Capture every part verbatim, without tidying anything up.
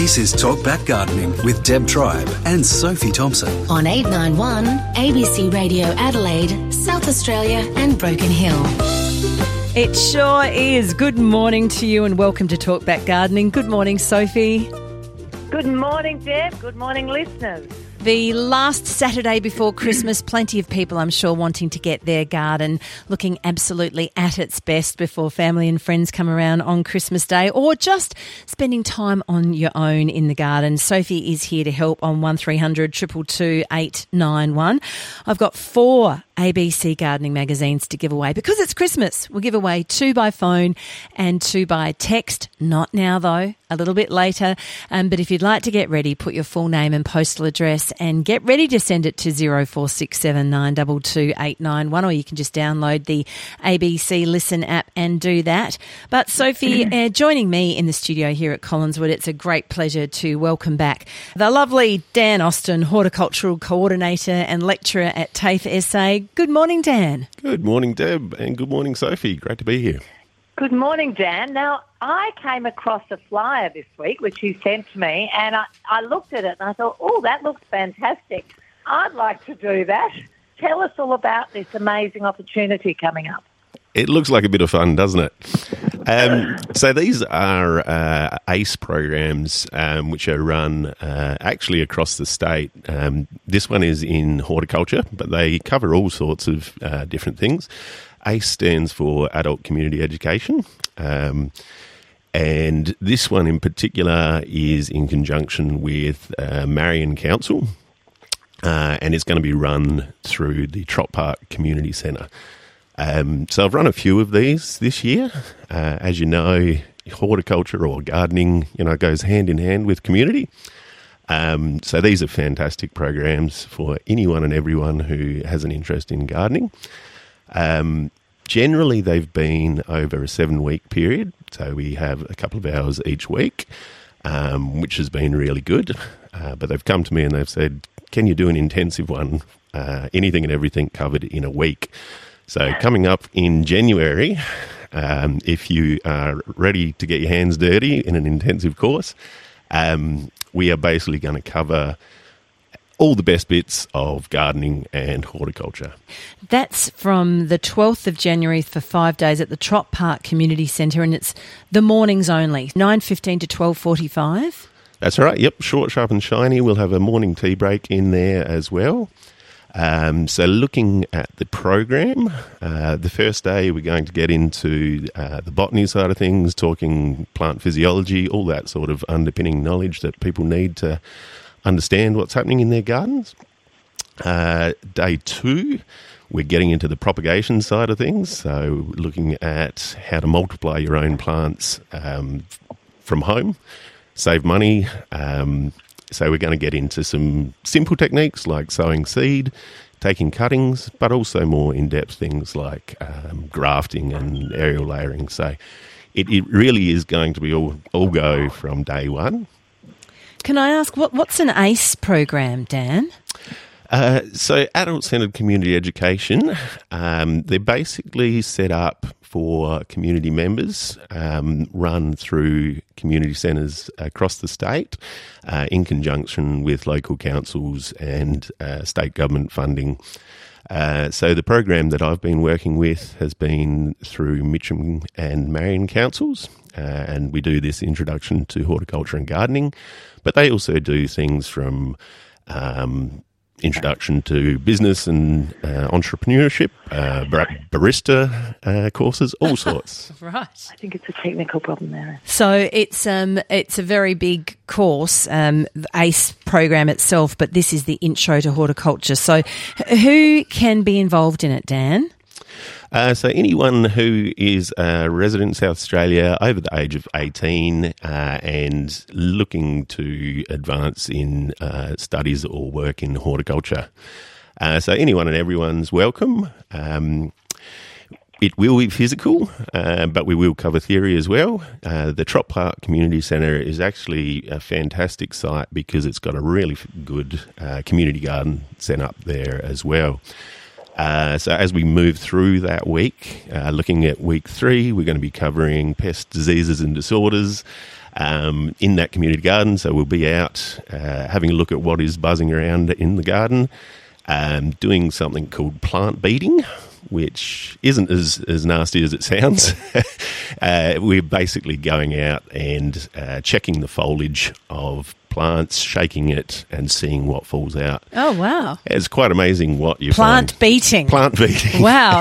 This is Talkback Gardening with Deb Tribe and Sophie Thompson. On eight ninety-one, A B C Radio Adelaide, South Australia and Broken Hill. It sure is. Good morning to you and welcome to Talkback Gardening. Good morning, Sophie. Good morning, Deb. Good morning, listeners. The last Saturday before Christmas, plenty of people, I'm sure, wanting to get their garden looking absolutely at its best before family and friends come around on Christmas Day, or just spending time on your own in the garden. Sophie is here to help on one three hundred two two two eight nine one. I've got four A B C gardening magazines to give away because it's Christmas. We'll give away two by phone and two by text. Not now, though, a little bit later. Um, but if you'd like to get ready, put your full name and postal address and get ready to send it to zero four six seven nine two two eight nine one, or you can just download the A B C Listen app and do that. But Sophie, uh, joining me in the studio here at Collinswood, it's a great pleasure to welcome back the lovely Dan Austin, Horticultural Coordinator and Lecturer at TAFE S A. Good morning, Dan. Good morning, Deb, and good morning, Sophie. Great to be here. Good morning, Dan. Now, I came across a flyer this week, which you sent to me, and I, I looked at it and I thought, oh, that looks fantastic. I'd like to do that. Tell us all about this amazing opportunity coming up. It looks like a bit of fun, doesn't it? Um, so these are uh, A C E programs um, which are run uh, actually across the state. Um, this one is in horticulture, but they cover all sorts of uh, different things. A C E stands for Adult Community Education, um, and this one in particular is in conjunction with uh, Marion Council, uh, and it's going to be run through the Trop Park Community Centre. Um, so I've run a few of these this year. Uh, as you know, horticulture or gardening, you know, goes hand in hand with community. Um, so these are fantastic programs for anyone and everyone who has an interest in gardening. Um, generally, they've been over a seven-week period, so we have a couple of hours each week, um, which has been really good. Uh, but they've come to me and they've said, can you do an intensive one, uh, anything and everything covered in a week? So coming up in January, um, if you are ready to get your hands dirty in an intensive course, um, we are basically going to cover all the best bits of gardening and horticulture. That's from the twelfth of January for five days at the Trop Park Community Centre, and it's the mornings only, nine fifteen to twelve forty-five. That's right, yep, short, sharp and shiny. We'll have a morning tea break in there as well. Um, so looking at the program, uh, the first day we're going to get into uh, the botany side of things, talking plant physiology, all that sort of underpinning knowledge that people need to understand what's happening in their gardens. Uh, day two, we're getting into the propagation side of things, so looking at how to multiply your own plants um, from home, save money. Um, so we're going to get into some simple techniques like sowing seed, taking cuttings, but also more in-depth things like um, grafting and aerial layering. So it, it really is going to be all, all go from day one. Can I ask, what what's an A C E program, Dan? Uh, so adult-centred community education, um, they're basically set up for community members, um, run through community centres across the state uh, in conjunction with local councils and uh, state government funding. Uh, so the program that I've been working with has been through Mitcham and Marion councils, uh, and we do this introduction to horticulture and gardening, but they also do things from um, introduction to business and uh, entrepreneurship, uh, bar- barista uh, courses, all sorts. Right. I think it's a technical problem there. So it's um it's a very big course, um, the A C E program itself, but this is the intro to horticulture. So who can be involved in it, Dan? Uh, so anyone who is a resident in South Australia over the age of eighteen uh, and looking to advance in uh, studies or work in horticulture. Uh, so anyone and everyone's welcome. Um, it will be physical, uh, but we will cover theory as well. Uh, the Trop Park Community Centre is actually a fantastic site because it's got a really good uh, community garden set up there as well. Uh, so as we move through that week, uh, looking at week three, we're going to be covering pest diseases and disorders um, in that community garden. So we'll be out uh, having a look at what is buzzing around in the garden, um, doing something called plant beating, which isn't as, as nasty as it sounds. uh, we're basically going out and uh, checking the foliage of plants, shaking it and seeing what falls out. Oh, wow. It's quite amazing what you Plant find. beating. Plant beating. Wow.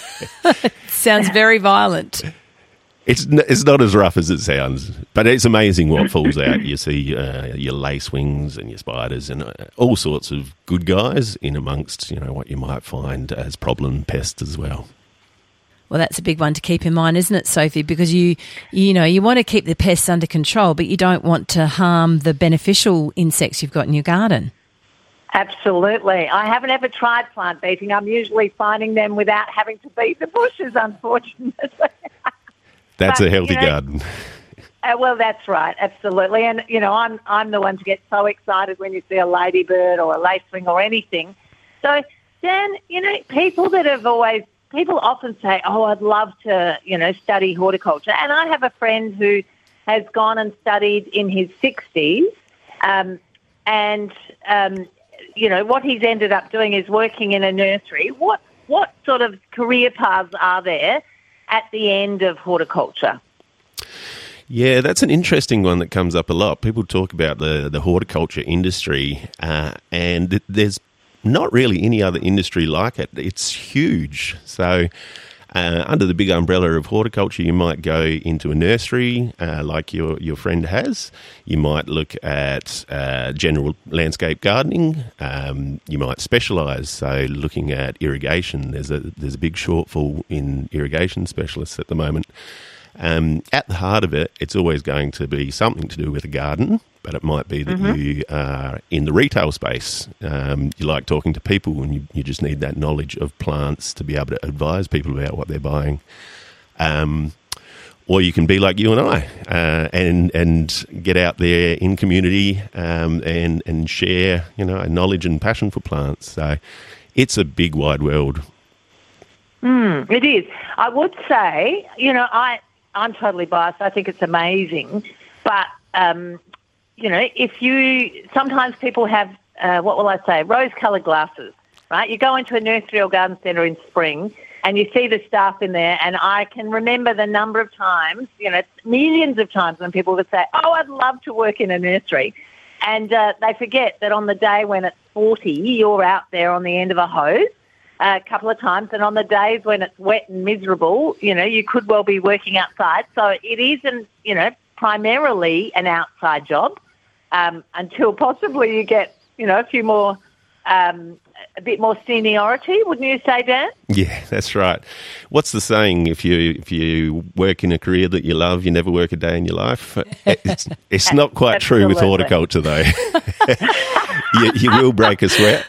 Sounds very violent. It's n- it's not as rough as it sounds, but it's amazing what falls out. You see uh, your lacewings and your spiders and uh, all sorts of good guys in amongst, you know, what you might find as problem pests as well. Well, that's a big one to keep in mind, isn't it, Sophie? Because you, you know, you want to keep the pests under control, but you don't want to harm the beneficial insects you've got in your garden. Absolutely. I haven't ever tried plant beating. I'm usually finding them without having to beat the bushes, unfortunately. That's but, a healthy you know, garden. Uh, well, that's right, absolutely. And, you know, I'm I'm the one to get so excited when you see a ladybird or a lacewing or anything. So, Dan, you know, people that have always, people often say, oh, I'd love to, you know, study horticulture. And I have a friend who has gone and studied in his sixties um, and, um, you know, what he's ended up doing is working in a nursery. What what sort of career paths are there at the end of horticulture? Yeah, that's an interesting one that comes up a lot. People talk about the, the horticulture industry, uh, and there's not really any other industry like it. It's huge. So uh, under the big umbrella of horticulture, you might go into a nursery uh, like your, your friend has. You might look at uh, general landscape gardening. Um, you might specialise, so looking at irrigation. There's a, there's a big shortfall in irrigation specialists at the moment. Um, at the heart of it, it's always going to be something to do with a garden, but it might be that mm-hmm. you are in the retail space. Um, you like talking to people and you, you just need that knowledge of plants to be able to advise people about what they're buying. Um, or you can be like you and I uh, and and get out there in community um, and, and share, you know, a knowledge and passion for plants. So it's a big wide world. Mm, it is. I would say, you know, I... I'm totally biased. I think it's amazing. But, um, you know, if you, sometimes people have, uh, what will I say, rose-coloured glasses, right? You go into a nursery or garden centre in spring and you see the staff in there, and I can remember the number of times, you know, millions of times when people would say, oh, I'd love to work in a nursery. And uh, they forget that on the day when it's forty, you're out there on the end of a hose a couple of times, and on the days when it's wet and miserable, you know, you could well be working outside. So it isn't, you know, primarily an outside job um, until possibly you get, you know, a few more, um, a bit more seniority, wouldn't you say, Dan? Yeah, that's right. What's the saying? If you if you work in a career that you love, you never work a day in your life. It's, it's not quite true with horticulture, though. you, you will break a sweat.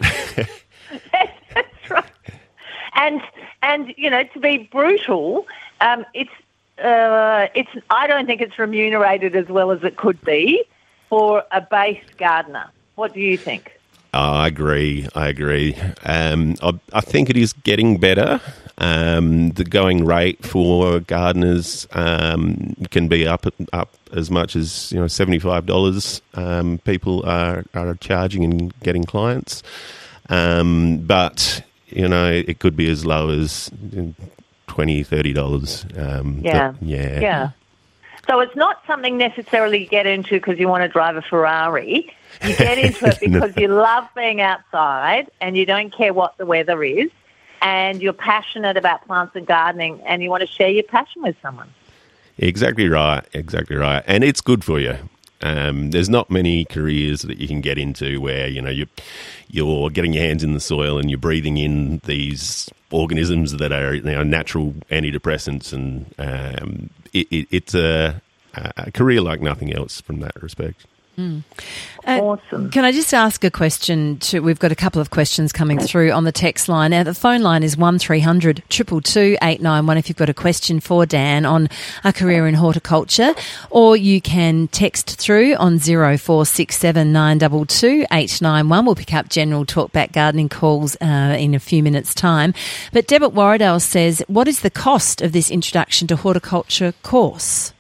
And, and you know, to be brutal, um, it's, uh, it's. I don't think it's remunerated as well as it could be for a base gardener. What do you think? Oh, I agree. I agree. Um, I, I think it is getting better. Um, the going rate for gardeners um, can be up up as much as, you know, seventy-five dollars. Um, people are, are charging and getting clients, um, but you know, it could be as low as twenty dollars, thirty dollars. Um, yeah. yeah. Yeah. So it's not something necessarily you get into because you want to drive a Ferrari. You get into it because you love being outside and you don't care what the weather is, and you're passionate about plants and gardening, and you want to share your passion with someone. Exactly right. Exactly right. And it's good for you. Um, there's not many careers that you can get into where, you know, you, you're getting your hands in the soil and you're breathing in these organisms that are, you know, natural antidepressants, and um, it, it, it's a, a career like nothing else from that respect. Mm. Uh, Awesome. Can I just ask a question? To, we've got a couple of questions coming through on the text line. Now, the phone line is one three hundred two two two eight nine one if you've got a question for Dan on a career in horticulture, or you can text through on zero four six seven nine two two eight nine one. We'll pick up general talkback gardening calls uh, in a few minutes' time. But Deb at Warradale says, what is the cost of this introduction to horticulture course?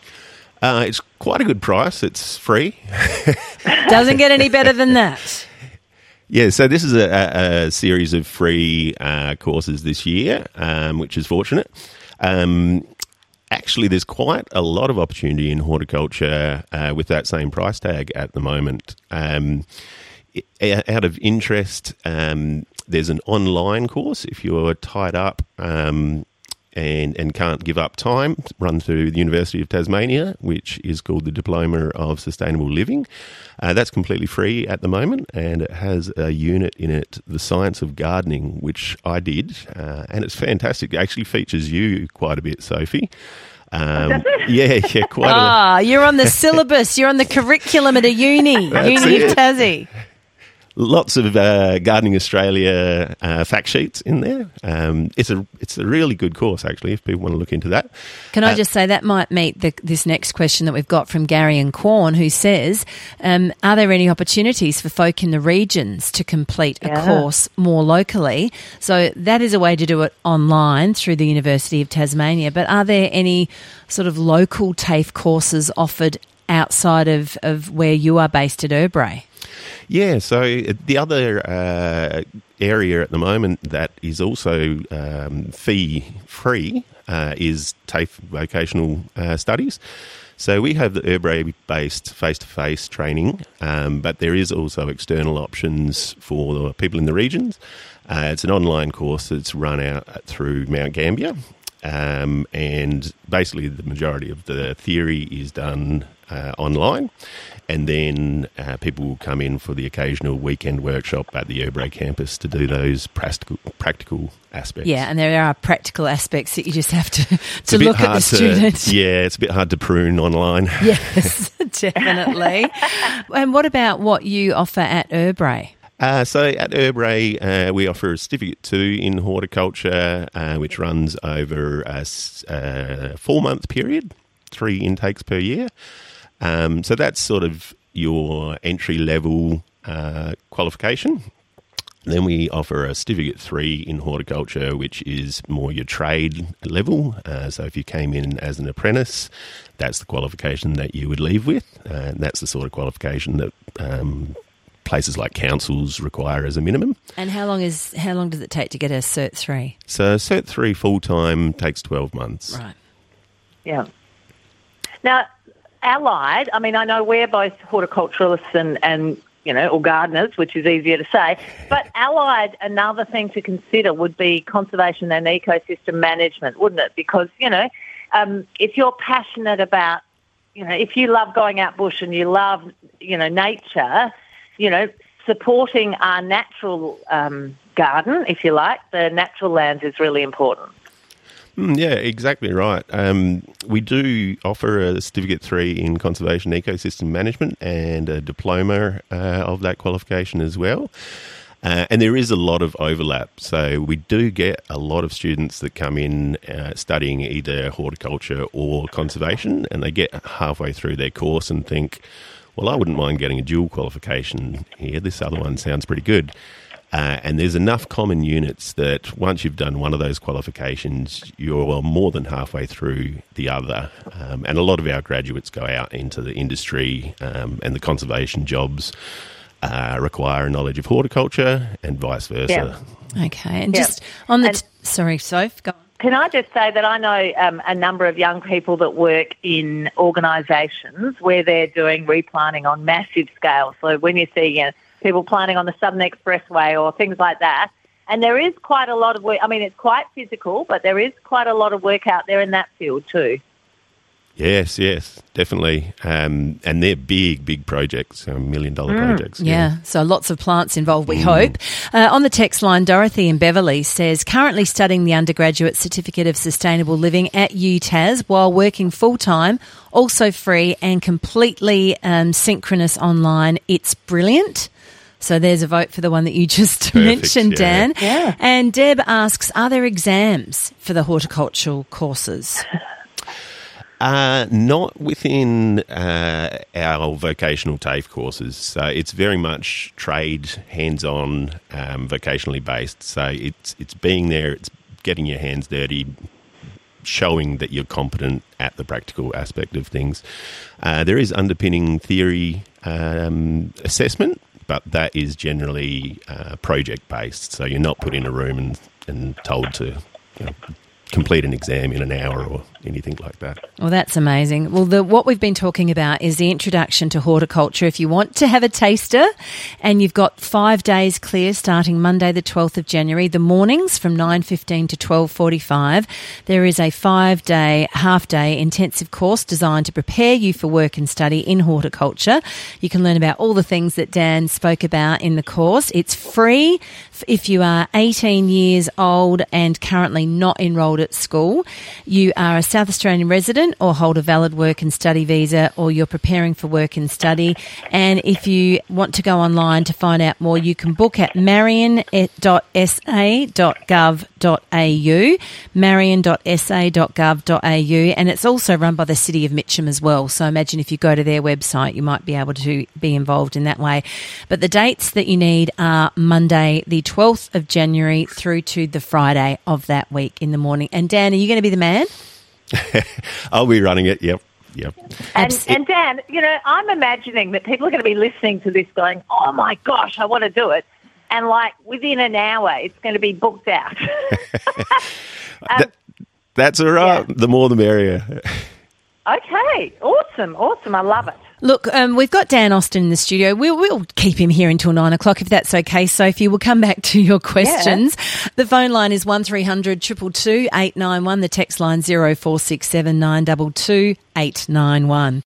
Uh, it's quite a good price. It's free. Doesn't get any better than that. Yeah, so this is a, a, a series of free uh, courses this year, um, which is fortunate. Um, actually, there's quite a lot of opportunity in horticulture uh, with that same price tag at the moment. Um, out of interest, um, there's an online course if you're tied up um And, and can't give up time, run through the University of Tasmania, which is called the Diploma of Sustainable Living. Uh, that's completely free at the moment, and it has a unit in it, the Science of Gardening, which I did, uh, and it's fantastic. It actually features you quite a bit, Sophie. Um, yeah, yeah, quite Ah, a... you're on the syllabus, you're on the curriculum at a uni, Uni it. of Tassie. Lots of uh, Gardening Australia uh, fact sheets in there. Um, it's a it's a really good course, actually, if people want to look into that. Can I uh, just say that might meet the, this next question that we've got from Gary and Quorn, who says, um, are there any opportunities for folk in the regions to complete a Yeah. course more locally? So that is a way to do it online through the University of Tasmania, but are there any sort of local TAFE courses offered outside of, of where you are based at Urbray? Yeah, so the other uh, area at the moment that is also um, fee-free uh, is TAFE vocational uh, studies. So we have the Urbray-based face-to-face training, um, but there is also external options for the people in the regions. Uh, it's an online course that's run out through Mount Gambier, um, and basically the majority of the theory is done uh, online. And then uh, people will come in for the occasional weekend workshop at the Urbray campus to do those practical practical aspects. Yeah, and there are practical aspects that you just have to, It's a to bit look at the hard to- student. Yeah, it's a bit hard to prune online. Yes, definitely. And what about what you offer at Urbray? Uh, so at Urbray, uh, we offer a Certificate two in horticulture, uh, which runs over a, s- a four-month period, three intakes per year. Um, so that's sort of your entry-level uh, qualification. Then we offer a Certificate three in horticulture, which is more your trade level. Uh, so if you came in as an apprentice, that's the qualification that you would leave with. Uh, and that's the sort of qualification that um, places like councils require as a minimum. And how long is how long does it take to get a Cert three? So Cert three full-time takes twelve months. Right. Yeah. Now, allied, I mean, I know we're both horticulturalists and, and, you know, or gardeners, which is easier to say, but allied, another thing to consider would be conservation and ecosystem management, wouldn't it? Because, you know, um, if you're passionate about, you know, if you love going out bush and you love, you know, nature, you know, supporting our natural um, garden, if you like, the natural lands is really important. Mm, yeah, exactly right. Um, we do offer a Certificate three in Conservation Ecosystem Management and a diploma uh, of that qualification as well. Uh, and there is a lot of overlap. So we do get a lot of students that come in uh, studying either horticulture or conservation, and they get halfway through their course and think, well, I wouldn't mind getting a dual qualification here. This other one sounds pretty good. Uh, and there's enough common units that once you've done one of those qualifications, you're more than halfway through the other. Um, and a lot of our graduates go out into the industry, um, and the conservation jobs uh, require a knowledge of horticulture and vice versa. Yeah. Okay. And Yeah. just on the... And- T- sorry, Soph, go on. Can I just say that I know um, a number of young people that work in organisations where they're doing replanting on massive scale. So when you see, you know, people planting on the Southern Expressway or things like that, and there is quite a lot of work. I mean, it's quite physical, but there is quite a lot of work out there in that field too. Yes, yes, definitely. Um, and they're big, big projects, um, million-dollar Mm, projects. Yeah. Yeah. so lots of plants involved, we Mm. hope. Uh, on the text line, Dorothy in Beverley says, currently studying the undergraduate certificate of sustainable living at U T A S while working full-time, also free and completely um, synchronous online. It's brilliant. So there's a vote for the one that you just mentioned, yeah. Dan. Yeah. And Deb asks, are there exams for the horticultural courses? Uh, not within uh, our vocational TAFE courses. So it's very much trade, hands-on, um, vocationally based. So it's it's being there, it's getting your hands dirty, showing that you're competent at the practical aspect of things. Uh, there is underpinning theory um, assessment, but that is generally uh, project-based. So you're not put in a room and, and told to, you know, complete an exam in an hour or anything like that. Well, that's amazing. Well, the, what we've been talking about is the introduction to horticulture. If you want to have a taster, and you've got five days clear starting Monday the twelfth of January, the mornings from nine fifteen to twelve forty-five, there is a five-day, half-day intensive course designed to prepare you for work and study in horticulture. You can learn about all the things that Dan spoke about in the course. It's free if you are eighteen years old and currently not enrolled at school. You are a South Australian resident or hold a valid work and study visa, or you're preparing for work and study. And if you want to go online to find out more, you can book at marion dot s a dot gov dot a u, marion dot s a dot gov dot a u, and it's also run by the City of Mitcham as well. So imagine if you go to their website, you might be able to be involved in that way. But the dates that you need are Monday the twelfth of January through to the Friday of that week in the morning. And Dan, are you going to be the man? I'll be running it, yep. Yep. And, and Dan, you know, I'm imagining that people are going to be listening to this going, oh, my gosh, I want to do it. And, like, within an hour, it's going to be booked out. um, that, that's all right. Yeah. The more the merrier. Okay. Awesome. Awesome. I love it. Look, um, we've got Dan Austin in the studio. We'll, we'll keep him here until nine o'clock if that's okay, Sophie. We'll come back to your questions. Yeah. The phone line is one three hundred two two two eight nine one. The text line zero four six seven nine two two eight nine one.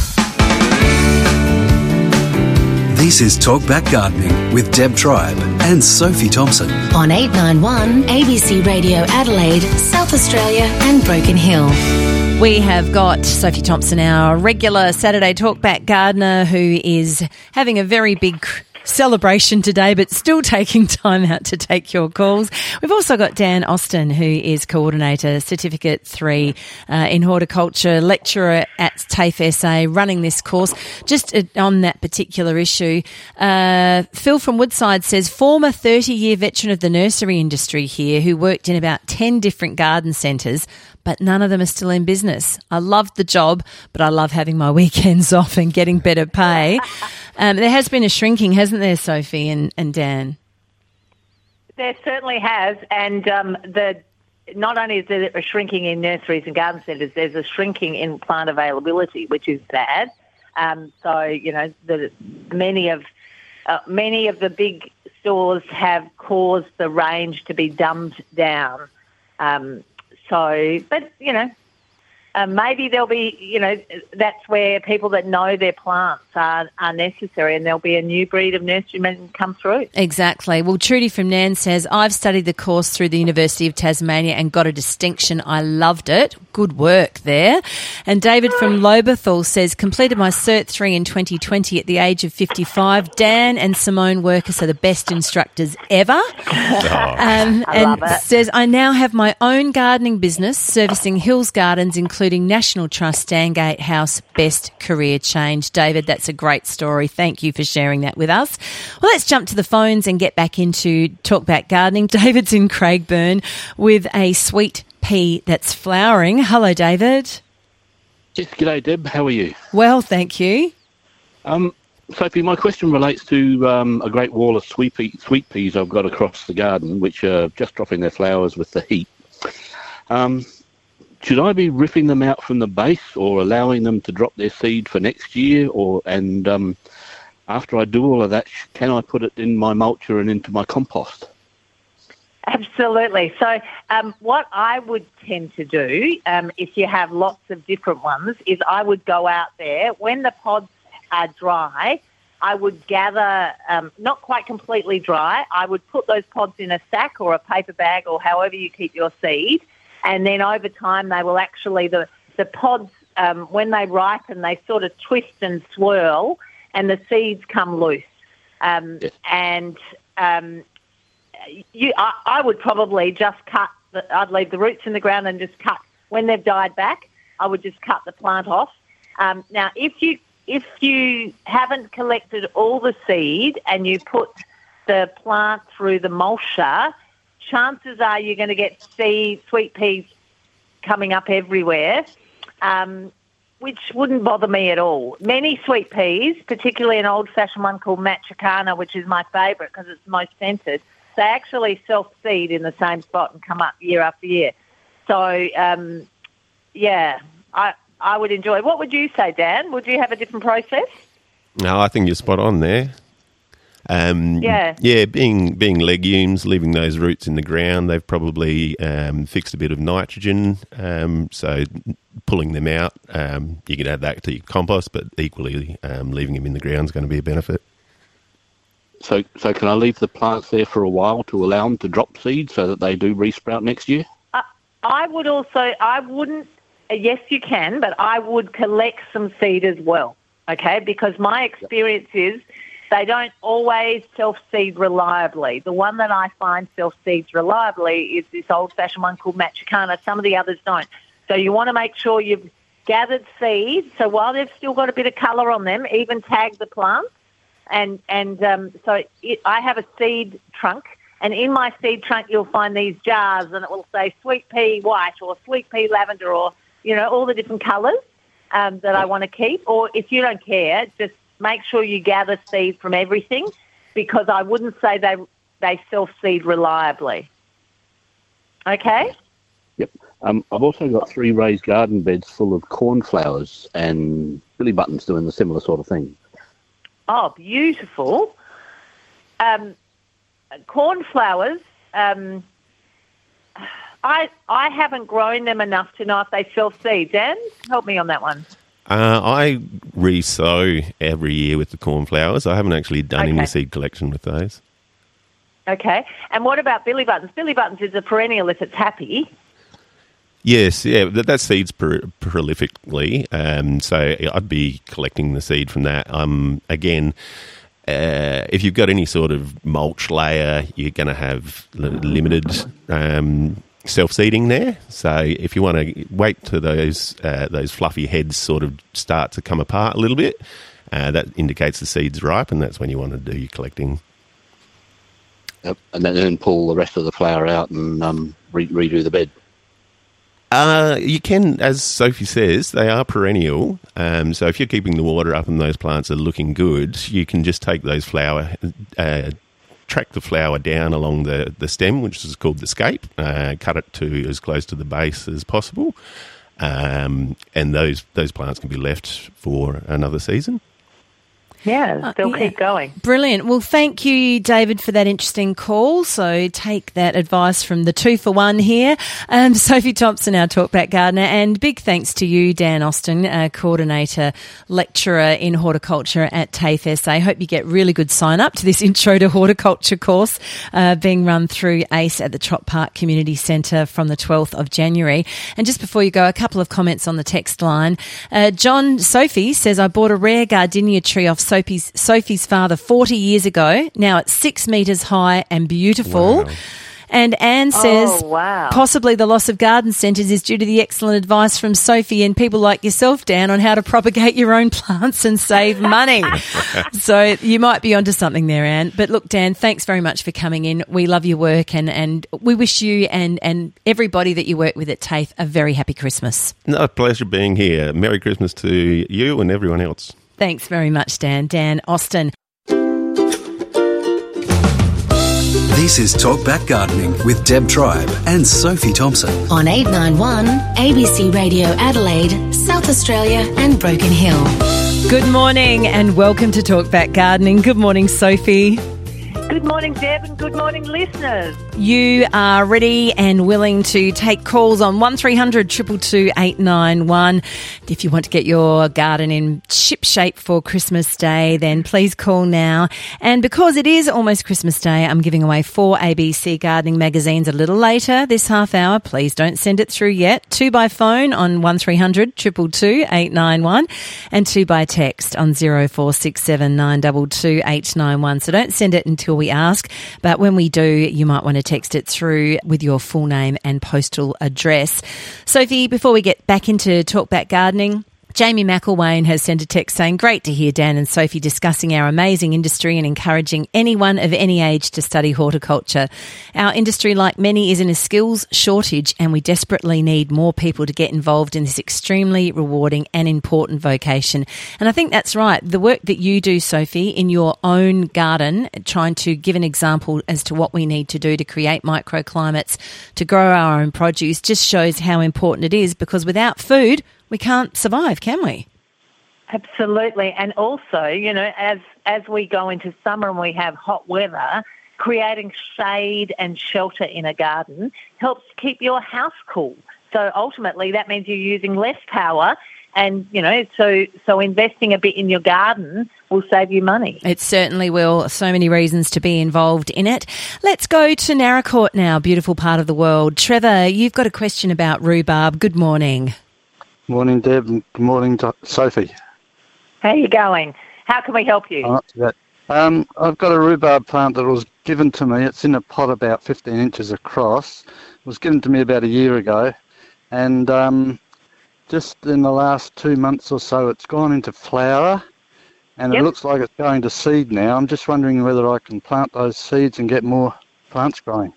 This is Talkback Gardening with Deb Tribe and Sophie Thompson. On eight nine one A B C Radio Adelaide, South Australia and Broken Hill. We have got Sophie Thompson, our regular Saturday Talkback gardener, who is having a very big celebration today, but still taking time out to take your calls. We've also got Dan Austin, who is Coordinator, Certificate three uh, in Horticulture, lecturer at TAFE S A, running this course. Just uh, on that particular issue, uh, Phil from Woodside says, former thirty-year veteran of the nursery industry here who worked in about ten different garden centres, but none of them are still in business. I loved the job, but I love having my weekends off and getting better pay. Um, there has been a shrinking, hasn't there, Sophie and, and Dan? There certainly has. And um, the not only is there a shrinking in nurseries and garden centres, there's a shrinking in plant availability, which is bad. Um, so, you know, the, many of uh, many of the big stores have caused the range to be dumbed down. Um So, but, you know, uh, maybe there'll be, you know, that's where people that know their plants are, are necessary, and there'll be a new breed of nurserymen come through. Exactly. Well, Trudy from Nan says, I've studied the course through the University of Tasmania and got a distinction. I loved it. Good work there. And David from Lobethal says, completed my Cert three in twenty twenty at the age of fifty-five. Dan and Simone Workus are the best instructors ever. Oh. Um, I and love it. says, I now have my own gardening business servicing Hills Gardens, including National Trust, Stangate House, best career change. David, that's a great story. Thank you for sharing that with us. Well, let's jump to the phones and get back into Talkback Gardening. David's in Craigburn with a sweet pea that's flowering. Hello, David. Yes, g'day, Deb. How are you? Well, thank you. Um, Sophie, my question relates to um, a great wall of sweet, pea, sweet peas I've got across the garden, which are just dropping their flowers with the heat. Um, should I be ripping them out from the base or allowing them to drop their seed for next year? Or and um, after I do all of that, can I put it in my mulcher and into my compost? Absolutely. So um, what I would tend to do, um, if you have lots of different ones, is I would go out there. When the pods are dry, I would gather, um, not quite completely dry, I would put those pods in a sack or a paper bag or however you keep your seed, and then over time they will actually, the, the pods, um, when they ripen, they sort of twist and swirl and the seeds come loose. Um, yes. And... Um, You, I, I would probably just cut, the, I'd leave the roots in the ground and just cut. When they've died back, I would just cut the plant off. Um, now, if you if you haven't collected all the seed and you put the plant through the mulcher, chances are you're going to get seed, sweet peas coming up everywhere, um, which wouldn't bother me at all. Many sweet peas, particularly an old-fashioned one called Machacana, which is my favourite because it's most scented, they actually self-seed in the same spot and come up year after year. So, um, yeah, I I would enjoy. What would you say, Dan? Would you have a different process? No, I think you're spot on there. Um, yeah. Yeah, being being legumes, leaving those roots in the ground, they've probably um, fixed a bit of nitrogen, um, so pulling them out, um, you can add that to your compost, but equally um, leaving them in the ground is going to be a benefit. So, so can I leave the plants there for a while to allow them to drop seed so that they do resprout next year? Uh, I would also, I wouldn't, uh, yes you can, but I would collect some seed as well, okay? Because my experience is they don't always self-seed reliably. The one that I find self-seeds reliably is this old-fashioned one called Machacana. Some of the others don't. So you want to make sure you've gathered seed. So while they've still got a bit of colour on them, even tag the plants. And and um, so it, I have a seed trunk, and in my seed trunk you'll find these jars, and it will say sweet pea white or sweet pea lavender or, you know, all the different colours um, that I want to keep. Or if you don't care, just make sure you gather seed from everything, because I wouldn't say they they self-seed reliably. Okay? Yep. Um, I've also got three raised garden beds full of cornflowers, and Billy Button's doing the similar sort of thing. Oh, beautiful. Um, cornflowers, um, I I haven't grown them enough to know if they self-seed. Dan, help me on that one. Uh, I re-sow every year with the cornflowers. I haven't actually done Okay. any seed collection with those. Okay. And what about Billy Buttons? Billy Buttons is a perennial if it's happy. Yes, yeah, that, that seeds pro- prolifically, um, so I'd be collecting the seed from that. Um, again, uh, if you've got any sort of mulch layer, you're going to have l- limited um, self-seeding there. So if you want to wait till those uh, those fluffy heads sort of start to come apart a little bit, uh, that indicates the seed's ripe, and that's when you want to do your collecting. Yep. And then, then pull the rest of the flower out and um, re- redo the bed. Uh, you can, as Sophie says, they are perennial. Um, so if you're keeping the water up and those plants are looking good, you can just take those flower, uh, track the flower down along the, the stem, which is called the scape, uh, cut it to as close to the base as possible, um, and those those plants can be left for another season. Yeah, they'll Uh, yeah. keep going. Brilliant. Well, thank you, David, for that interesting call. So take that advice from the two for one here. Um, Sophie Thompson, our Talkback Gardener, and big thanks to you, Dan Austin, uh, Coordinator, Lecturer in Horticulture at TAFE S A. Hope you get really good sign up to this Intro to Horticulture course uh, being run through A C E at the Trop Park Community Centre from the twelfth of January. And just before you go, a couple of comments on the text line. Uh, John Sophie says, I bought a rare gardenia tree off Sophie's, Sophie's father forty years ago. Now it's six metres high and beautiful. Wow. And Anne says, Oh, wow. possibly the loss of garden centres is due to the excellent advice from Sophie and people like yourself, Dan, on how to propagate your own plants and save money. So you might be onto something there, Anne. But look, Dan, thanks very much for coming in. We love your work, and, and we wish you and, and everybody that you work with at TAFE a very happy Christmas. No, a pleasure being here. Merry Christmas to you and everyone else. Thanks very much, Dan. Dan Austin. This is Talkback Gardening with Deb Tribe and Sophie Thompson. On eight ninety-one A B C Radio Adelaide, South Australia and Broken Hill. Good morning and welcome to Talkback Gardening. Good morning, Sophie. Good morning, Deb, and good morning, listeners. You are ready and willing to take calls on one three hundred two two two eight nine one. If you want to get your garden in ship shape for Christmas Day, then please call now. And because it is almost Christmas Day, I'm giving away four A B C gardening magazines a little later this half hour. Please don't send it through yet. Two by phone on one three hundred two two two eight nine one and two by text on zero four six seven nine two two eight nine one. So don't send it until we ask, but when we do, you might want to text it through with your full name and postal address. Sophie, before we get back into Talk Back Gardening, Jamie McElwain has sent a text saying, great to hear Dan and Sophie discussing our amazing industry and encouraging anyone of any age to study horticulture. Our industry, like many, is in a skills shortage and we desperately need more people to get involved in this extremely rewarding and important vocation. And I think that's right. The work that you do, Sophie, in your own garden, trying to give an example as to what we need to do to create microclimates, to grow our own produce, just shows how important it is, because without food, we can't survive, can we? Absolutely. And also, you know, as as we go into summer and we have hot weather, creating shade and shelter in a garden helps keep your house cool. So ultimately that means you're using less power, and, you know, so so investing a bit in your garden will save you money. It certainly will. So many reasons to be involved in it. Let's go to Naracoorte now, beautiful part of the world. Trevor, you've got a question about rhubarb. Good morning. Morning, Deb, and good morning, to Sophie. How are you going? How can we help you? Oh, not too bad. Um, I've got a rhubarb plant that was given to me. It's in a pot about fifteen inches across. It was given to me about a year ago. And um, just in the last two months or so, it's gone into flower. And Yep. it looks like it's going to seed now. I'm just wondering whether I can plant those seeds and get more plants growing.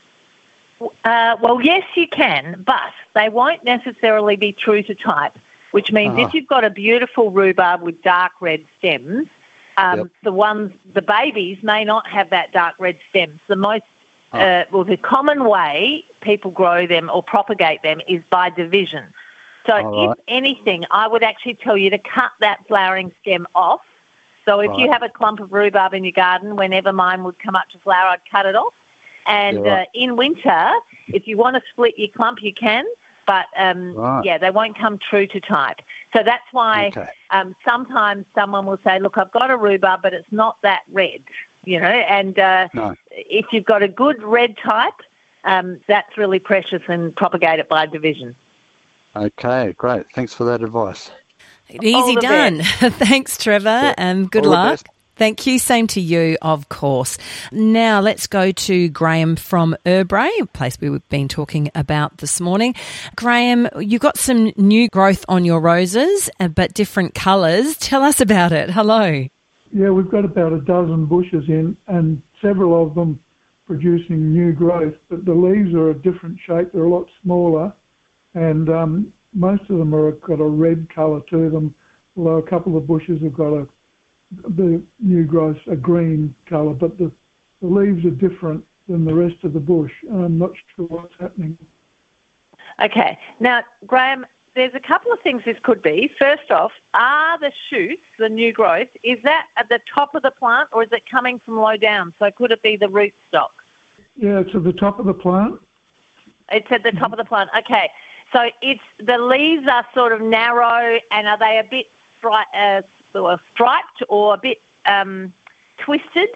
Uh, well, yes, you can, but they won't necessarily be true to type, which means Ah. if you've got a beautiful rhubarb with dark red stems, um, Yep. the ones, the babies may not have that dark red stems. The most, Ah. uh, well, the common way people grow them or propagate them is by division. So All if right. anything, I would actually tell you to cut that flowering stem off. So if you Right. have a clump of rhubarb in your garden, whenever mine would come up to flower, I'd cut it off. And Yeah, right. uh, in winter, if you want to split your clump, you can. But, um, Right. yeah, they won't come true to type. So that's why Okay. um, sometimes someone will say, look, I've got a rhubarb, but it's not that red, you know. And uh, No. if you've got a good red type, um, that's really precious, and propagate it by division. Okay, great. Thanks for that advice. Easy the done. Thanks, Trevor, and good All the luck. best. Thank you. Same to you, of course. Now let's go to Graham from Urbray, a place we've been talking about this morning. Graham, you got some new growth on your roses, uh, but different colours. Tell us about it. Hello. Yeah, we've got about a dozen bushes in, and several of them producing new growth, but the leaves are a different shape. They're a lot smaller, and um, most of them are got a red colour to them, although a couple of bushes have got a the new growth a green colour, but the, the leaves are different than the rest of the bush. I'm not sure what's happening. Okay. Now, Graham, there's a couple of things this could be. First off, are the shoots, the new growth, is that at the top of the plant or is it coming from low down? So could it be the rootstock? Yeah, it's at the top of the plant. It's at the top of the plant. Okay. So it's the leaves are sort of narrow, and are they a bit stri- uh, or striped or a bit um, twisted?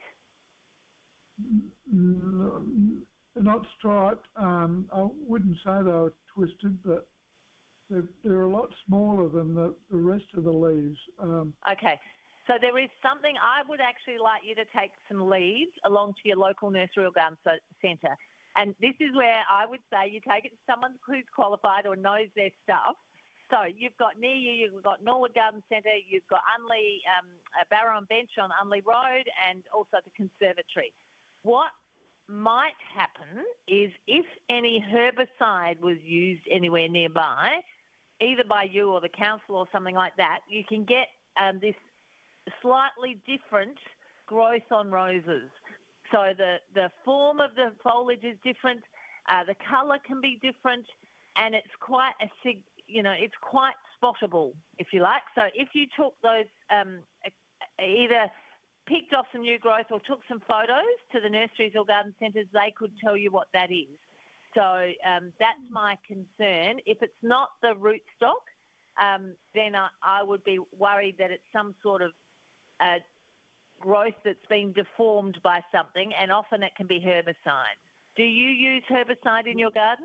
Mm, They're not striped. Um, I wouldn't say they were twisted, but they're, they're a lot smaller than the, the rest of the leaves. Um, Okay. So there is something, I would actually like you to take some leaves along to your local nursery or garden so- centre. And this is where I would say you take it to someone who's qualified or knows their stuff. So you've got near you, you've got Norwood Garden Centre, you've got Unley, um, a Barrow and Bench on Unley Road, and also the conservatory. What might happen is if any herbicide was used anywhere nearby, either by you or the council or something like that, you can get um, this slightly different growth on roses. So the, the form of the foliage is different, uh, the colour can be different, and it's quite a sig- you know, it's quite spottable, if you like. So if you took those um, either picked off some new growth or took some photos to the nurseries or garden centres, they could tell you what that is. So um, that's my concern. If it's not the rootstock, um, then I, I would be worried that it's some sort of uh, growth that's been deformed by something, and often it can be herbicide. Do you use herbicide in your garden?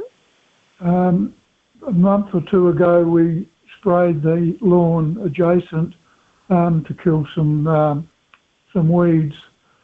Um, a month or two ago, we sprayed the lawn adjacent um, to kill some um, some weeds.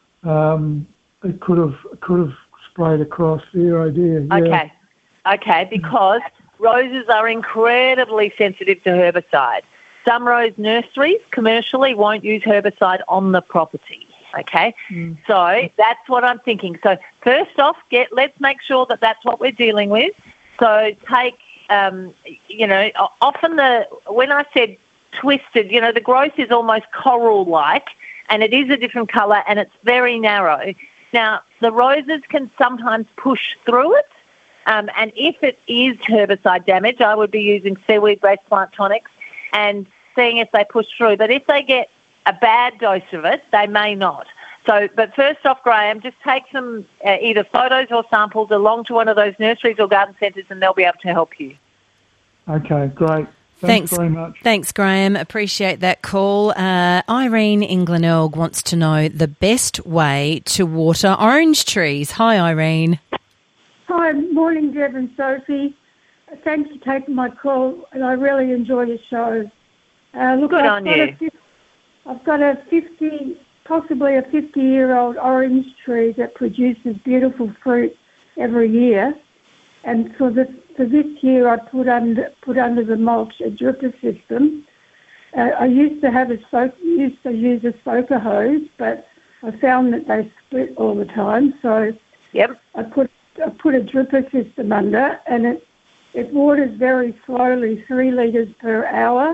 Um, it could have could have sprayed across the idea. Yeah. Okay, okay, because roses are incredibly sensitive to herbicide. Some rose nurseries commercially won't use herbicide on the property. Okay, mm. So that's what I'm thinking. So first off, get let's make sure that that's what we're dealing with. So take, um, you know, often the when I said twisted, you know, the growth is almost coral-like, and it is a different colour, and it's very narrow. Now, the roses can sometimes push through it, um, and if it is herbicide damage, I would be using seaweed-based plant tonics and seeing if they push through. But if they get a bad dose of it, they may not. So, but first off, Graham, just take some uh, either photos or samples along to one of those nurseries or garden centres, and they'll be able to help you. Okay, great. Thanks Thanks, very much. Thanks, Graham. Appreciate that call. Uh, Irene in Glenelg wants to know the best way to water orange trees. Hi, Irene. Hi, morning, Deb and Sophie. Thanks for taking my call, and I really enjoy your show. Uh, look, Good I've on got you. A, I've got a fifty, possibly a fifty-year-old orange tree that produces beautiful fruit every year. And for this, for this year, I put under put under the mulch a dripper system. Uh, I used to have a soak, used to use a soaker hose, but I found that they split all the time. So yep. I put I put a dripper system under, and it it waters very slowly, three litres per hour.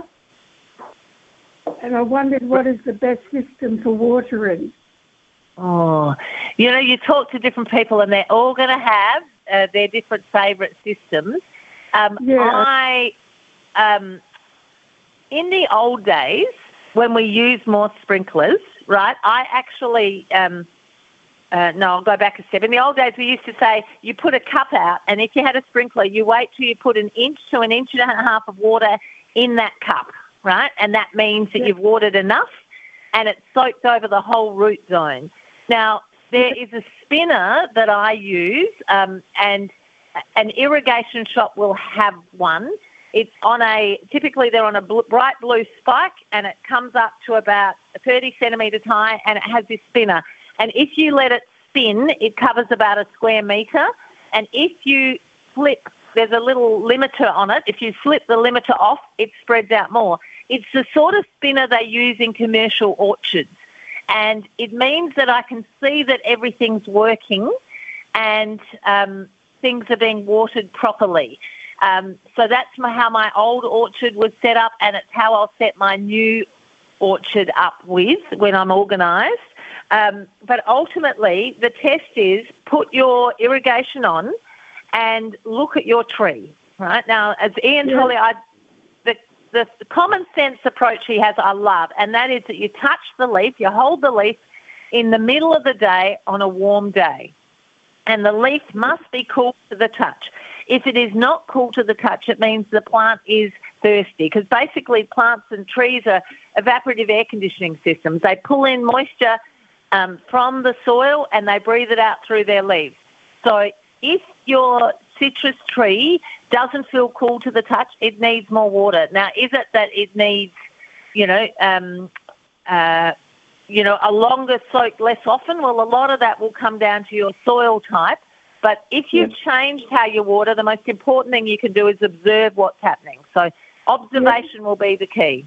And I wondered what is the best system for watering. Oh, you know, you talk to different people, and they're all going to have Uh, their different favourite systems. Um, yeah. I, um, in the old days, when we used more sprinklers, right, I actually, um, uh, no, I'll go back a step. In the old days, we used to say you put a cup out, and if you had a sprinkler, you wait till you put an inch to an inch and a half of water in that cup, right? And that means that yeah. you've watered enough, and it's soaked over the whole root zone. Now, there is a spinner that I use, um, and an irrigation shop will have one. It's on a, typically they're on a bl- bright blue spike, and it comes up to about thirty centimetres high, and it has this spinner. And if you let it spin, it covers about a square metre. And if you flip, there's a little limiter on it. If you flip the limiter off, it spreads out more. It's the sort of spinner they use in commercial orchards. And it means that I can see that everything's working and um, things are being watered properly. Um, so that's my, how my old orchard was set up, and it's how I'll set my new orchard up with when I'm organised. Um, but ultimately, the test is put your irrigation on and look at your tree. Right now, as Ian yeah. told you, I The, the common sense approach he has, I love, and that is that you touch the leaf, you hold the leaf in the middle of the day on a warm day, and the leaf must be cool to the touch. If it is not cool to the touch, it means the plant is thirsty, because basically plants and trees are evaporative air conditioning systems. They pull in moisture um, from the soil and they breathe it out through their leaves. So if your citrus tree doesn't feel cool to the touch, it needs more water. Now, is it that it needs, you know, um, uh, you know, a longer soak less often? Well, a lot of that will come down to your soil type. But if you've yep. changed how you water, the most important thing you can do is observe what's happening. So observation yep. will be the key.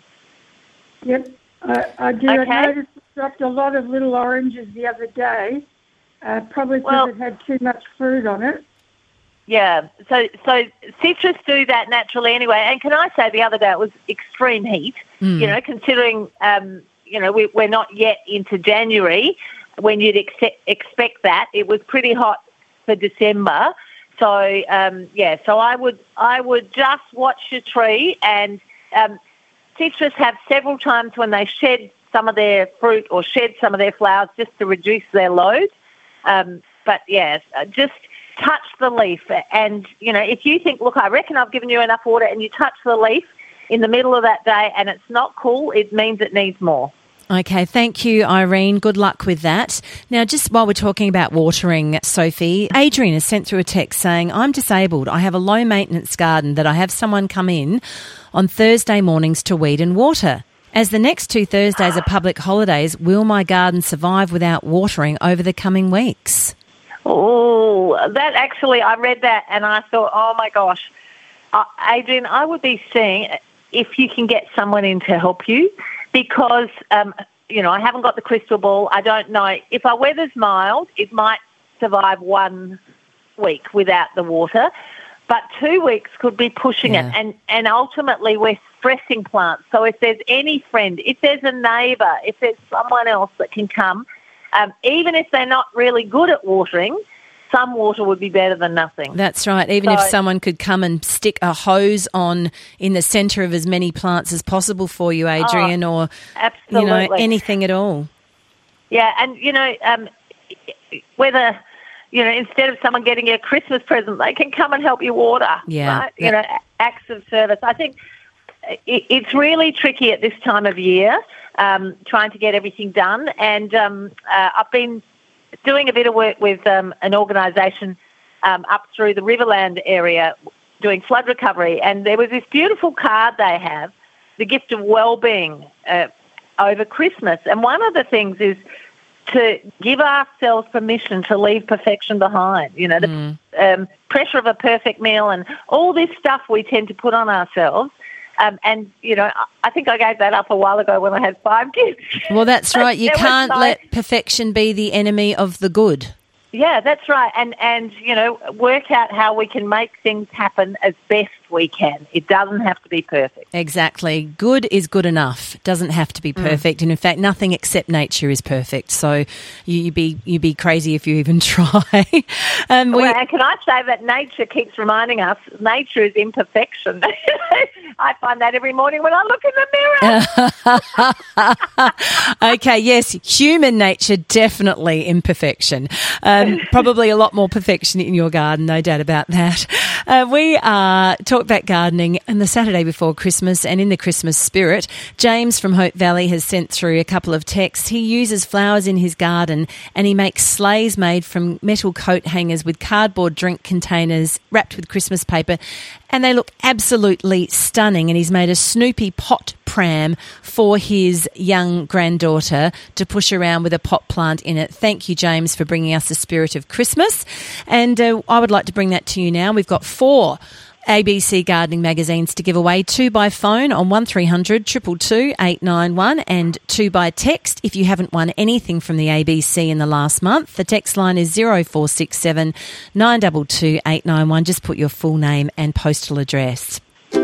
Yep, I, I do. Okay. I noticed it dropped a lot of little oranges the other day, uh, probably because well, it had too much fruit on it. Yeah, so so citrus do that naturally anyway. And can I say the other day it was extreme heat, mm. you know, considering, um, you know, we, we're not yet into January when you'd ex- expect that. It was pretty hot for December. So, um, yeah, so I would I would just watch your tree, and um, citrus have several times when they shed some of their fruit or shed some of their flowers just to reduce their load. Um, but, yes, just touch the leaf. And, you know, if you think, look, I reckon I've given you enough water, and you touch the leaf in the middle of that day and it's not cool, it means it needs more. Okay, thank you, Irene. Good luck with that. Now, just while we're talking about watering, Sophie, Adrian has sent through a text saying, I'm disabled. I have a low-maintenance garden that I have someone come in on Thursday mornings to weed and water. As the next two Thursdays are public holidays, will my garden survive without watering over the coming weeks? Oh, that actually, I read that and I thought, oh, my gosh. Uh, Adrian, I would be seeing if you can get someone in to help you. Because, um, you know, I haven't got the crystal ball. I don't know. If our weather's mild, it might survive one week without the water. But two weeks could be pushing Yeah. it. And, and ultimately, we're stressing plants. So if there's any friend, if there's a neighbour, if there's someone else that can come, um, even if they're not really good at watering, some water would be better than nothing. That's right. Even So- if someone could come and stick a hose on in the centre of as many plants as possible for you, Adrian, or Absolutely. you know, anything at all. Yeah, and, you know, um, whether, you know, instead of someone getting you a Christmas present, they can come and help you water. Yeah, Right? You know, acts of service. I think it, it's really tricky at this time of year, um, trying to get everything done. And um, uh, I've been doing a bit of work with um, an organisation um, up through the Riverland area doing flood recovery. And there was this beautiful card they have, the gift of well-being uh, over Christmas. And one of the things is to give ourselves permission to leave perfection behind. You know, the Mm. um, pressure of a perfect meal and all this stuff we tend to put on ourselves. Um, and, you know, I- I think I gave that up a while ago when I had five kids. Well, that's right. You There was can't no- let perfection be the enemy of the good. Yeah, that's right. And, and, you know, work out how we can make things happen as best we can. It doesn't have to be perfect. Exactly. Good is good enough. Doesn't have to be perfect. And in fact, nothing except nature is perfect. So you, you'd be you'd be crazy if you even try. um, we, Well, and can I say that nature keeps reminding us nature is imperfection. I find that every morning when I look in the mirror. okay, yes, human nature, definitely imperfection. Um, probably a lot more perfection in your garden, no doubt about that. Uh, we are Talk Back Gardening and the Saturday before Christmas, and in the Christmas spirit, James from Hope Valley has sent through a couple of texts. He uses flowers in his garden and he makes sleighs made from metal coat hangers with cardboard drink containers wrapped with Christmas paper, and they look absolutely stunning. And he's made a Snoopy pot pram for his young granddaughter to push around with a pot plant in it. Thank you, James, for bringing us the spirit of Christmas. And uh, I would like to bring that to you now. We've got four A B C gardening magazines to give away, two by phone on one three hundred two two two eight nine one and two by text if you haven't won anything from the A B C in the last month. The text line is zero four six seven nine two two eight nine one. Just put your full name and postal address.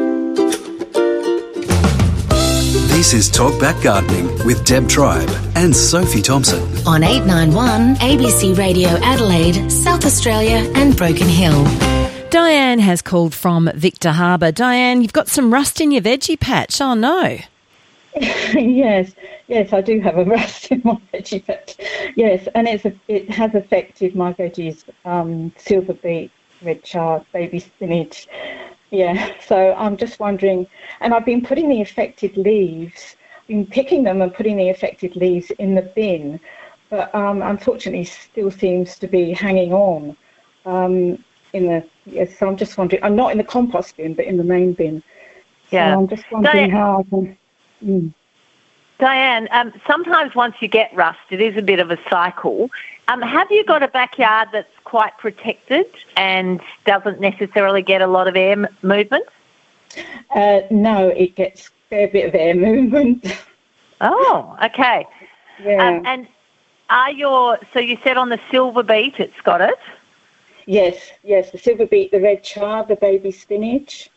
This is Talk Back Gardening with Deb Tribe and Sophie Thompson. On eight nine one A B C Radio Adelaide, South Australia and Broken Hill. Diane has called from Victor Harbour. Diane, you've got some rust in your veggie patch. Oh, no. yes, yes, I do have a rust in my veggie patch. Yes, and it's a, it has affected my veggies, um, silver beet, red chard, baby spinach. Yeah, so I'm just wondering, and I've been putting the affected leaves, been picking them and putting the affected leaves in the bin, but um, unfortunately still seems to be hanging on um, in the, yes, so I'm just wondering, I'm not in the compost bin, but in the main bin. Yeah. So I'm just wondering Diane, how I can... Mm. Diane, um, sometimes once you get rust, it is a bit of a cycle. Um, have you got a backyard that's quite protected and doesn't necessarily get a lot of air m- movement? Uh, no, it gets a fair bit of air movement. Oh, okay. Yeah. Um, and are your, so you said on the silver beet it's got it? Yes, yes, the silver beet, the red chard, the baby spinach.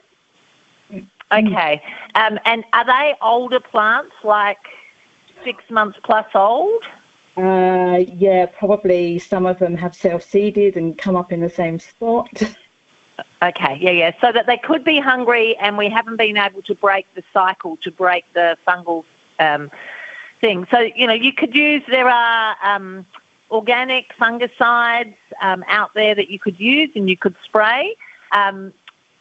Okay. Um, and are they older plants, like six months plus old? Uh, yeah, probably some of them have self-seeded and come up in the same spot. Okay, yeah, yeah. So that they could be hungry and we haven't been able to break the cycle, to break the fungal um, thing. So, you know, you could use, there are um, organic fungicides um, out there that you could use and you could spray. Um,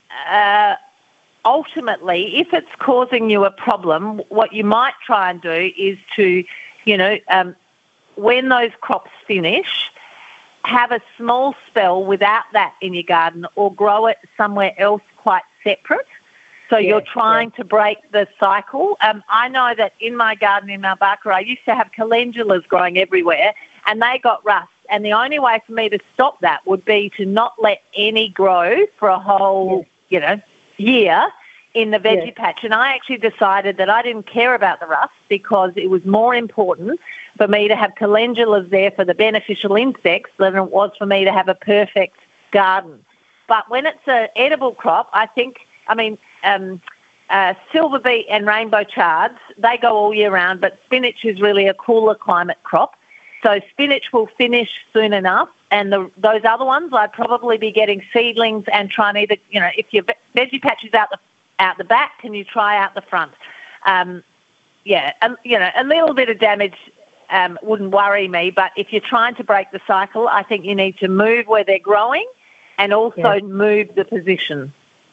uh, ultimately, if it's causing you a problem, what you might try and do is to, you know, um, when those crops finish, have a small spell without that in your garden or grow it somewhere else quite separate. So yeah, you're trying yeah. to break the cycle. Um, I know that in my garden in Malbaca, I used to have calendulas growing everywhere and they got rust. And the only way for me to stop that would be to not let any grow for a whole, yeah. you know, year in the veggie yeah. patch. And I actually decided that I didn't care about the rust because it was more important for me to have calendulas there for the beneficial insects than it was for me to have a perfect garden. But when it's an edible crop, I think, I mean, um, uh, silver beet and rainbow chards, they go all year round, but spinach is really a cooler climate crop. So spinach will finish soon enough, and the, those other ones, I'd probably be getting seedlings and trying either, you know, if your veggie patch is out the out the back, can you try out the front? Um, yeah, and, you know, a little bit of damage um, wouldn't worry me, but if you're trying to break the cycle, I think you need to move where they're growing and also yeah. move the position.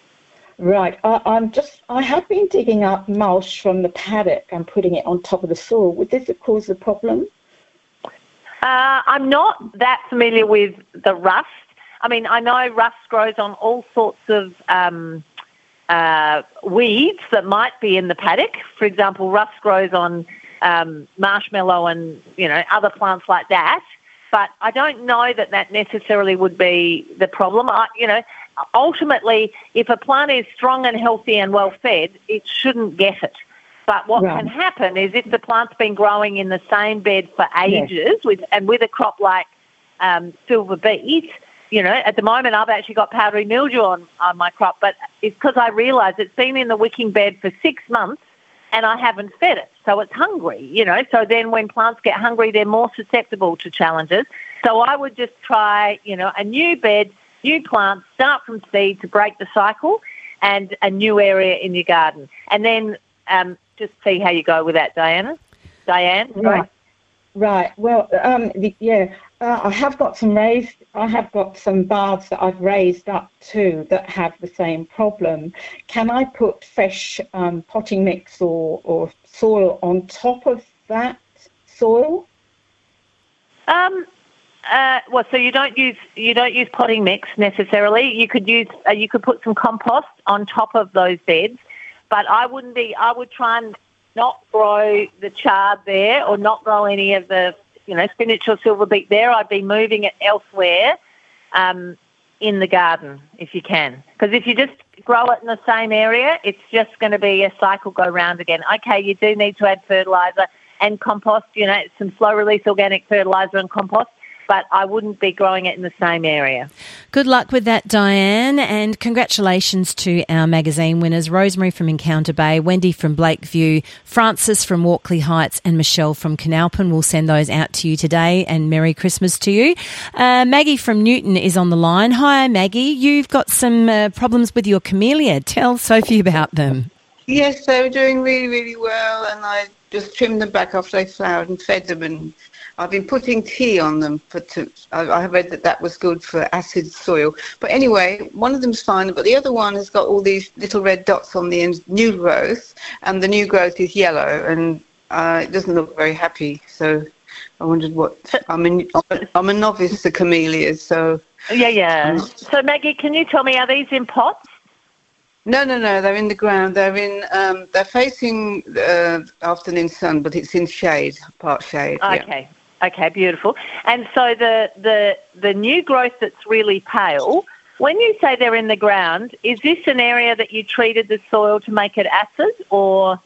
Right. I, I'm just, I have been digging up mulch from the paddock and putting it on top of the soil. Would this cause a problem? Uh, I'm not that familiar with the rust. I mean, I know rust grows on all sorts of um, uh, weeds that might be in the paddock. For example, rust grows on um, marshmallow and, you know, other plants like that. But I don't know that that necessarily would be the problem. I, you know, ultimately, if a plant is strong and healthy and well-fed, it shouldn't get it. But what right. can happen is if the plant's been growing in the same bed for ages, yes. with and with a crop like um, silver beet, you know, at the moment I've actually got powdery mildew on, on my crop, but it's because I realise it's been in the wicking bed for six months and I haven't fed it, so it's hungry, you know. So then when plants get hungry, they're more susceptible to challenges. So I would just try, you know, a new bed, new plant, start from seed to break the cycle, and a new area in your garden. And then um, just see how you go with that, Diana. Diane? Right. Right. Well, um, yeah, uh, I have got some raised, I have got some baths that I've raised up too that have the same problem. Can I put fresh um, potting mix or, or soil on top of that soil? Um. Uh, well, so you don't use you don't use potting mix necessarily. You could use uh, you could put some compost on top of those beds, but I wouldn't be. I would try and not grow the chard there, or not grow any of the you know spinach or silver beet there. I'd be moving it elsewhere um, in the garden if you can, because if you just grow it in the same area, it's just going to be a cycle go round again. Okay, you do need to add fertilizer and compost. You know, some slow release organic fertilizer and compost. But I wouldn't be growing it in the same area. Good luck with that, Diane, and congratulations to our magazine winners, Rosemary from Encounter Bay, Wendy from Blakeview, Francis from Walkley Heights, and Michelle from Canalpin. We'll send those out to you today, and Merry Christmas to you. Uh, Maggie from Newton is on the line. Hi, Maggie. You've got some uh, problems with your camellia. Tell Sophie about them. Yes, they were doing really, really well, and I just trimmed them back after they flowered and fed them, and I've been putting tea on them. For to, I, I read that that was good for acid soil. But anyway, one of them's fine, but the other one has got all these little red dots on the end, new growth, and the new growth is yellow, and uh, it doesn't look very happy. So I wondered what... I'm, in, I'm a novice to camellias, so... Yeah, yeah. Um, so, Maggie, can you tell me, are these in pots? No, no, no, they're in the ground. They're in. Um, they're facing uh, afternoon sun, but it's in shade, part shade. Okay. Yeah. Okay, beautiful. And so the, the the new growth that's really pale, when you say they're in the ground, is this an area that you treated the soil to make it acid, or?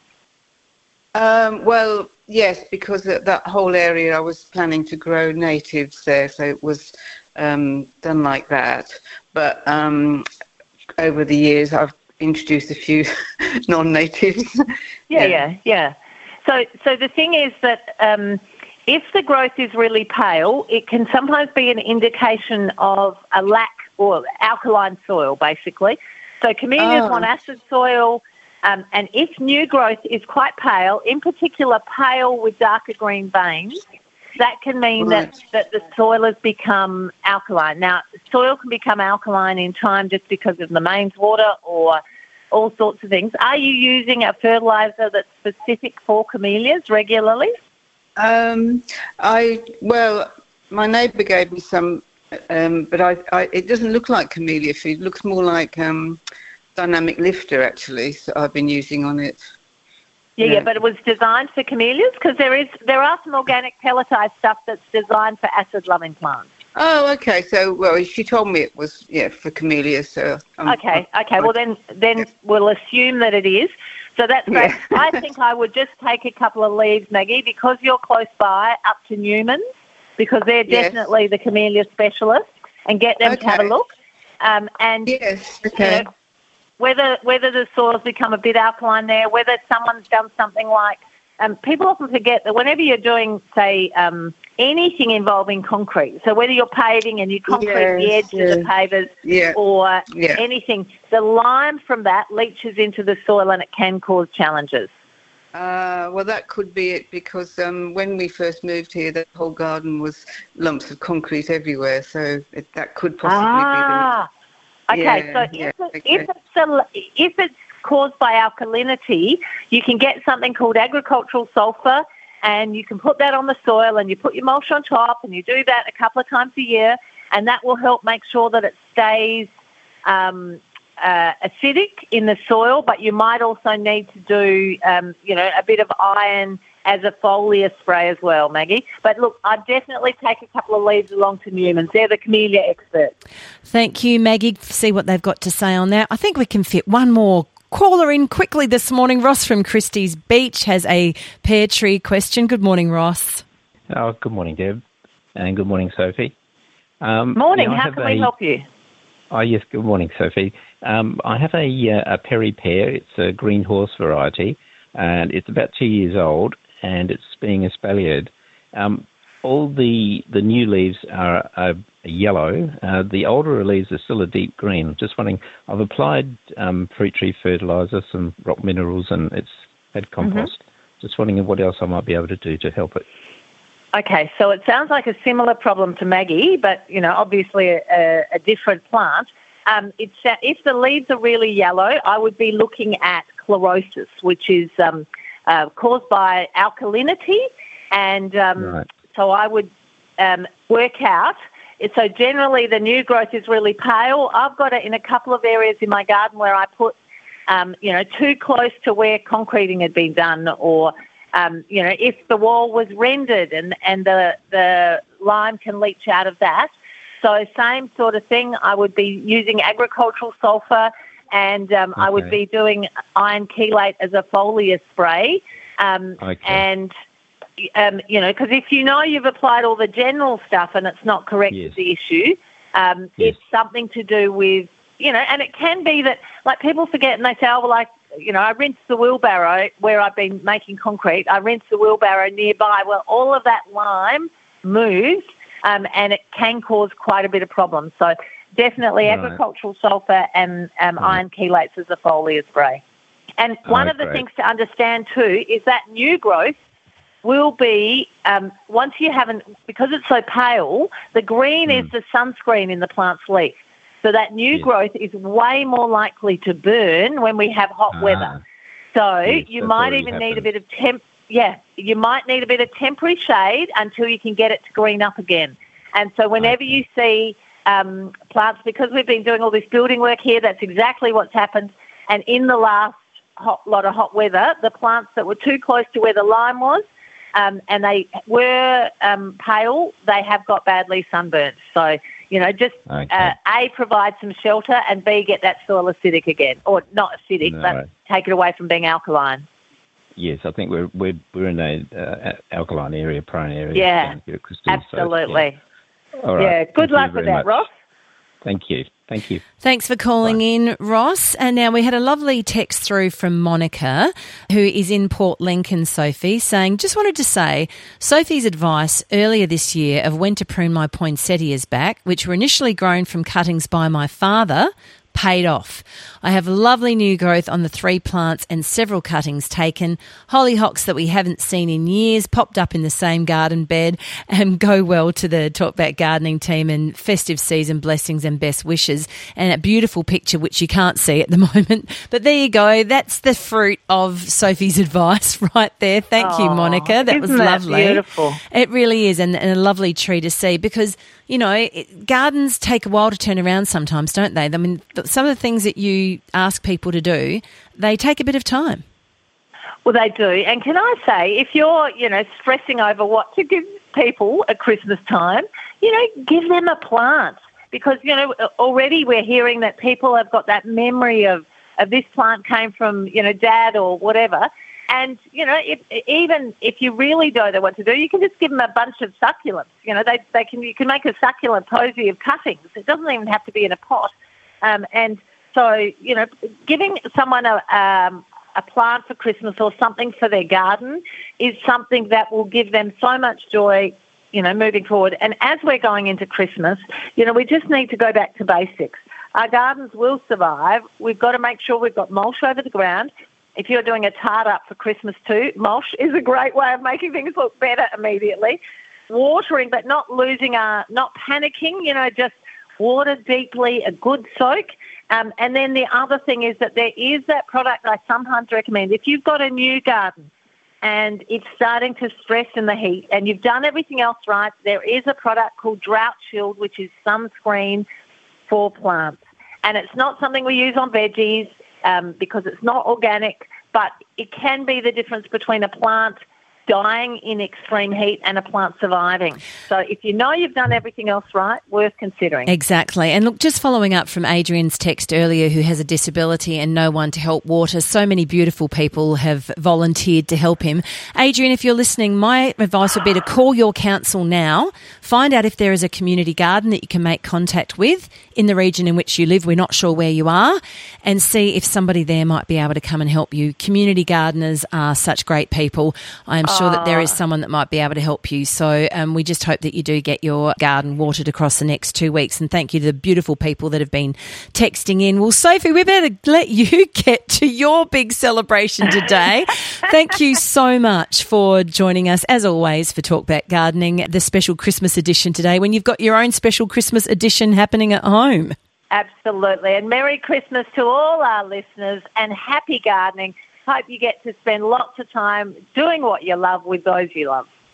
Um, well, yes, because that, that whole area I was planning to grow natives there, so it was um, done like that. But um, over the years, I've introduced a few non-natives. Yeah, yeah, yeah, yeah. So, so the thing is that. Um, If the growth is really pale, it can sometimes be an indication of a lack or alkaline soil, basically. So camellias oh. want acid soil, Um, and if new growth is quite pale, in particular pale with darker green veins, that can mean Right. that, that the soil has become alkaline. Now, soil can become alkaline in time just because of the mains water or all sorts of things. Are you using a fertiliser that's specific for camellias regularly? Um, I well, my neighbour gave me some, um, but I, I it doesn't look like camellia feed. It looks more like um, dynamic lifter actually. So I've been using on it. Yeah, yeah, Yeah. but it was designed for camellias because there is there are some organic pelletized stuff that's designed for acid-loving plants. Oh, okay. So well, she told me it was yeah for camellias. So um, Okay, okay. Well, then then we'll assume that it is. So that's great. Yeah. I think I would just take a couple of leaves, Maggie, because you're close by, up to Newman's, because they're Yes. definitely the camellia specialists, and get them to have a Okay. look. Um, and yes, you okay. know, whether whether the soil's become a bit alkaline there, whether someone's done something like, um, people often forget that whenever you're doing, say, um, anything involving concrete, so whether you're paving and you concrete the Yes, edge of the yes. pavers Yeah. or Yeah. anything, the lime from that leaches into the soil and it can cause challenges. Uh, well, that could be it because um, when we first moved here, the whole garden was lumps of concrete everywhere. So it, that could possibly Ah, okay. Yeah, so yeah, if, it, okay. if it's a, if it's caused by alkalinity, you can get something called agricultural sulfur, and you can put that on the soil, and you put your mulch on top, and you do that a couple of times a year, and that will help make sure that it stays um, uh, acidic in the soil. But you might also need to do, um, you know, a bit of iron as a foliar spray as well, Maggie. But look, I'd definitely take a couple of leaves along to Newman's. They're the camellia experts. Thank you, Maggie. See what they've got to say on that. I think we can fit one more caller in quickly this morning. Ross from Christie's Beach has a pear tree question. Good morning, Ross. Oh, good morning, Deb, and good morning, Sophie. Um, Morning. yeah, I How have can we a- help you? Oh, yes, good morning, Sophie. Um, I have a, uh, a peri pear. It's a green horse variety, and it's about two years old, and it's being espaliered. Um, all the the new leaves are, are yellow. Uh, the older leaves are still a deep green. Just wondering, I've applied um, fruit tree fertiliser, some rock minerals, and it's had compost. Just wondering what else I might be able to do to help it. Okay, so it sounds like a similar problem to Maggie, but, you know, obviously a, a different plant. Um, it's, uh, if the leaves are really yellow, I would be looking at chlorosis, which is um, uh, caused by alkalinity. And um, Right. so I would um, work out. So generally the new growth is really pale. I've got it in a couple of areas in my garden where I put, um, you know, too close to where concreting had been done, or Um, you know, if the wall was rendered and, and the, the lime can leach out of that. So same sort of thing, I would be using agricultural sulfur, and um, I would Okay. be doing iron chelate as a foliar spray. Um, Okay. And, um, you know, because if you know you've applied all the general stuff and it's not corrected Yes. the issue, um, Yes. it's something to do with, you know, and it can be that, like, people forget and they say, oh, well, like, you know, I rinse the wheelbarrow where I've been making concrete. I rinse the wheelbarrow nearby. Well, all of that lime moves, um, and it can cause quite a bit of problems. So definitely Right. agricultural sulfur and um, Right. iron chelates as a foliar spray. And one Oh, of the great. things to understand too is that new growth will be, um, once you haven't, because it's so pale, the green is the sunscreen in the plant's leaf. So that new Yes. growth is way more likely to burn when we have hot Ah, weather. So yes, you that's might already even need a happened. bit of temp. Yeah, you might need a bit of temporary shade until you can get it to green up again. And so whenever you see um, plants, because we've been doing all this building work here, that's exactly what's happened. And in the last hot, lot of hot weather, the plants that were too close to where the lime was, um, and they were um, pale, they have got badly sunburnt. So, you know, just Okay. uh, A, provide some shelter, and B, get that soil acidic again. Or not acidic, No. but take it away from being alkaline. Yes, I think we're we're we're in a uh, alkaline area, prone area. Yeah, down here at Christie's, so, absolutely. yeah. All right. Yeah, Thank good you luck with very that, much. Ross. Thank you. Thank you. Thanks for calling in, Ross. And now we had a lovely text through from Monica, who is in Port Lincoln, Sophie, saying, just wanted to say, Sophie's advice earlier this year of when to prune my poinsettias back, which were initially grown from cuttings by my father, paid off. I have lovely new growth on the three plants and several cuttings taken. Hollyhocks that we haven't seen in years popped up in the same garden bed, and go well to the Talkback Gardening team, and festive season blessings and best wishes. And a beautiful picture which you can't see at the moment. But there you go. That's the fruit of Sophie's advice right there. Thank Aww, you, Monica. That was isn't that lovely. Beautiful. It really is, and, and a lovely tree to see, because, you know, it, gardens take a while to turn around sometimes, don't they? I mean, th- some of the things that you ask people to do, they take a bit of time. Well, they do. And can I say, if you're, you know, stressing over what to give people at Christmas time, you know, give them a plant. Because, you know, already we're hearing that people have got that memory of, of this plant came from, you know, dad or whatever. And, you know, if, even if you really don't know what to do, you can just give them a bunch of succulents. You know, they they can you can make a succulent posy of cuttings. It doesn't even have to be in a pot. Um, and so, you know, giving someone a, um, a plant for Christmas or something for their garden is something that will give them so much joy, you know, moving forward. And as we're going into Christmas, you know, we just need to go back to basics. Our gardens will survive. We've got to make sure we've got mulch over the ground. If you're doing a tart up for Christmas too, mulch is a great way of making things look better immediately. Watering, but not losing our, not panicking, you know, just water deeply, a good soak. Um, and then the other thing is that there is that product I sometimes recommend. If you've got a new garden and it's starting to stress in the heat and you've done everything else right, there is a product called Drought Shield, which is sunscreen for plants. And it's not something we use on veggies, Um, because it's not organic, but it can be the difference between a plant dying in extreme heat and a plant surviving. So if you know you've done everything else right, worth considering. Exactly. And look, just following up from Adrian's text earlier, who has a disability and no one to help water, so many beautiful people have volunteered to help him. Adrian, if you're listening, my advice would be to call your council now, find out if there is a community garden that you can make contact with in the region in which you live. We're not sure where you are, and see if somebody there might be able to come and help you. Community gardeners are such great people. I am sure that there is someone that might be able to help you. So um, we just hope that you do get your garden watered across the next two weeks. And thank you to the beautiful people that have been texting in. Well, Sophie, we better let you get to your big celebration today. Thank you so much for joining us, as always, for Talkback Gardening, the special Christmas edition today, when you've got your own special Christmas edition happening at home. Absolutely. And Merry Christmas to all our listeners, and happy gardening. Hope you get to spend lots of time doing what you love with those you love.